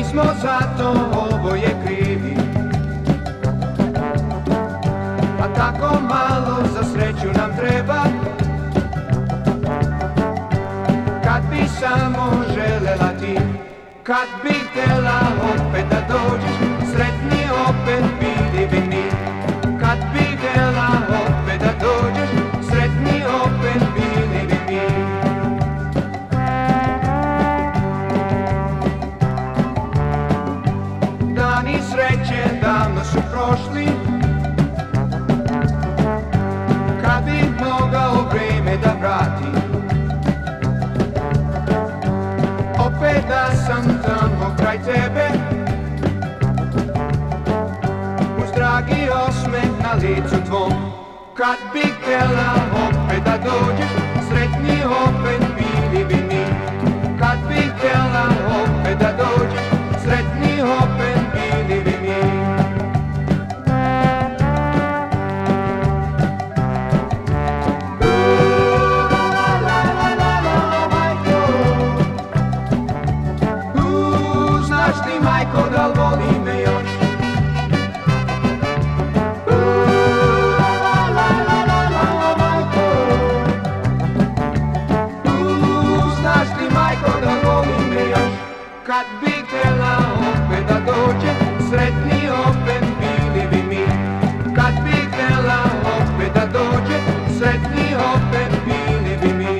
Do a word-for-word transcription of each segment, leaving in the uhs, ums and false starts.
nismo zato oboje krivi, a tako malo za sreću nam treba. Kad bi samo želela ti, kad bi htjela opet da dođeš, sretni opet bili bi mi. Kad bi htjela opet da dođeš, sretni opet bili bi mi. Dani sreće davno su prošli, kad bi mogao vrijeme da vratim, opet da sam tamo kraj tebe, uz dragi osmeh na licu tvom. Kad bi htjela opet da dođeš, sretni opet bili bi mi. Kad bi htjela opet da dođeš, sretni opet bili bi mi. Znaš ti, majko, da li voli me još? Znaš ti, majko, da li voli me još? Kad bi htjela opet da dođe, sretni opet bili bi mi. Kad bi htjela opet da dođe, sretni opet bili bi mi.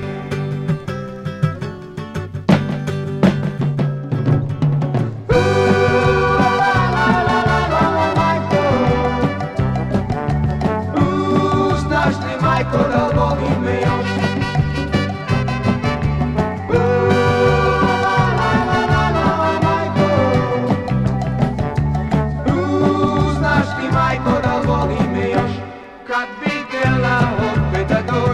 Znaš li, majko, da li voli me još? Znaš li, majko, da li voli me još? Kad bi htjela opet da dođe,